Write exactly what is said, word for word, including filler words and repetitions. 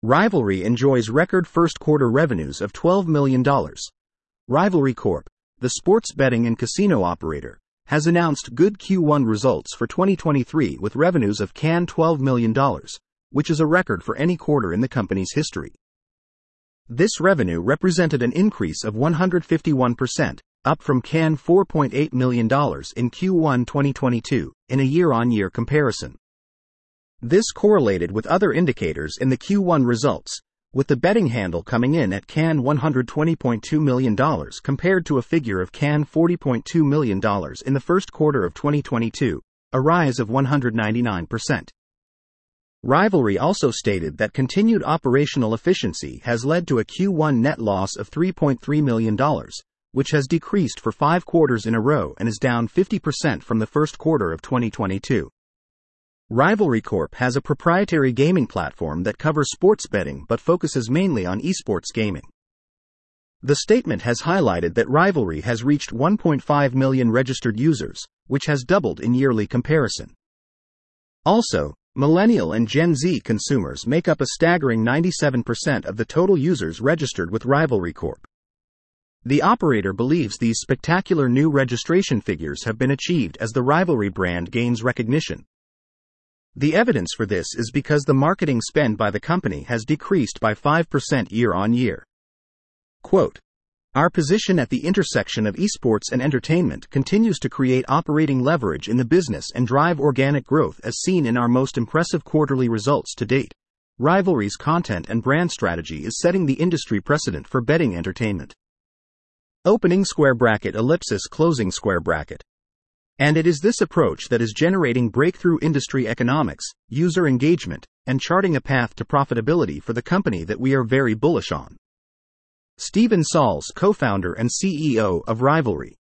Rivalry enjoys record first-quarter revenues of twelve million dollars. Rivalry Corp, the sports betting and casino operator, has announced good Q one results for twenty twenty-three with revenues of twelve million dollars, which is a record for any quarter in the company's history. This revenue represented an increase of one hundred fifty-one percent, up from four point eight million dollars in Q one twenty twenty-two, in a year-on-year comparison. This correlated with other indicators in the Q one results, with the betting handle coming in at one hundred twenty point two million dollars compared to a figure of forty point two million dollars in the first quarter of twenty twenty-two, a rise of one hundred ninety-nine percent. Rivalry also stated that continued operational efficiency has led to a Q one net loss of three point three million dollars, which has decreased for five quarters in a row and is down fifty percent from the first quarter of twenty twenty-two. Rivalry Corp has a proprietary gaming platform that covers sports betting but focuses mainly on esports gaming. The statement has highlighted that Rivalry has reached one point five million registered users, which has doubled in yearly comparison. Also, Millennial and Gen Z consumers make up a staggering ninety-seven percent of the total users registered with Rivalry Corp. The operator believes these spectacular new registration figures have been achieved as the Rivalry brand gains recognition. The evidence for this is because the marketing spend by the company has decreased by five percent year-on-year. Quote, "Our position at the intersection of esports and entertainment continues to create operating leverage in the business and drive organic growth as seen in our most impressive quarterly results to date. Rivalry's content and brand strategy is setting the industry precedent for betting entertainment." Opening square bracket ellipsis closing square bracket. And it is this approach that is generating breakthrough industry economics, user engagement, and charting a path to profitability for the company that we are very bullish on. Steven Sauls, co-founder and C E O of Rivalry.